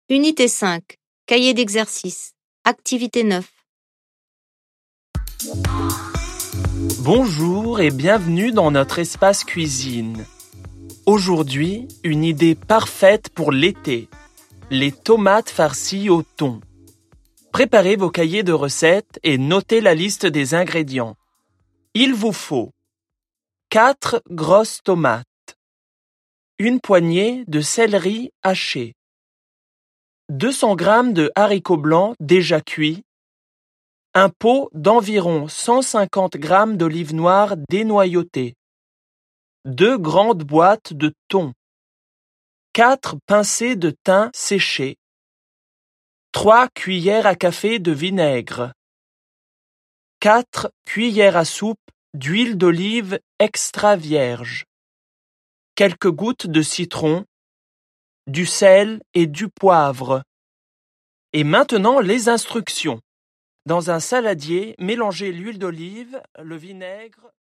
Unité 5, cahier d'exercice, activité 9. Bonjour et bienvenue dans notre espace cuisine. Aujourd'hui, une idée parfaite pour l'été. Les tomates farcies au thon. Préparez vos cahiers de recettes et notez la liste des ingrédients. Il vous faut 4 grosses tomates, une poignée de céleri haché, 200 g de haricots blancs déjà cuits, un pot d'environ 150 g d'olives noires dénoyautées, 2 grandes boîtes de thon, 4 pincées de thym séché, 3 cuillères à café de vinaigre, 4 cuillères à soupe d'huile d'olive extra vierge, quelques gouttes de citron, du sel et du poivre. Et maintenant les instructions. Dans un saladier, mélangez l'huile d'olive, le vinaigre,